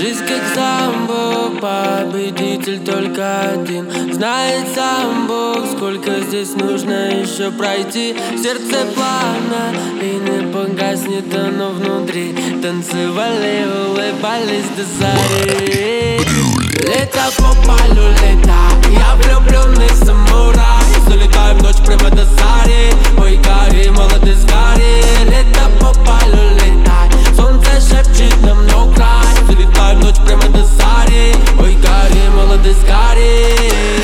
Жизнь как самбо, победитель только один. Знает сам Бог, сколько здесь нужно еще пройти. Сердце пламя и не погаснет оно внутри. Танцевали, улыбались до зари. Лето по полю лета, я влюбленный самурай. Залетаю в ночь прямо до зари. Ой, гори, молодец, гори. Лето по полю летай, солнце шепчет нам no cry. Залетаю в ночь прямо до зари. Ой, гори, молодец, гори.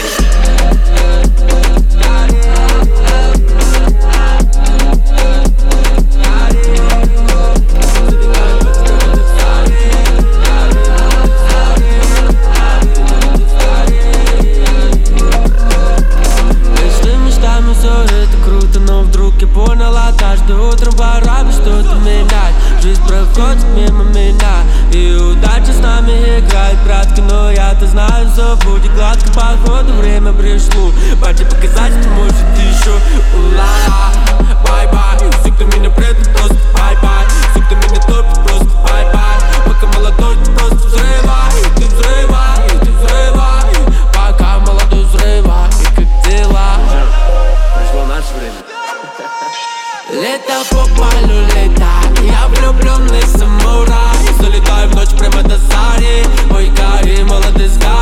Я поняла, каждое утро пора бы что-то менять. Жизнь проходит мимо меня, и удача с нами играет кратко. Но я-то знаю, все будет гладко. Походу время пришло, пойти показать, что может еще. Ула-ла, бай-бай. Все, кто меня предает, просто бай-бай. Все, кто меня топит, просто бай-бай. Пока молодой, ты просто взрывай. Ты взрывай, ты взрывай. Пока молодой, взрывай. И как дела? Пришло наше время. Лето по полю лета, я влюбленный самурай. Залетаю в ночь прямо до зари. Ой, гори, молодец, гори.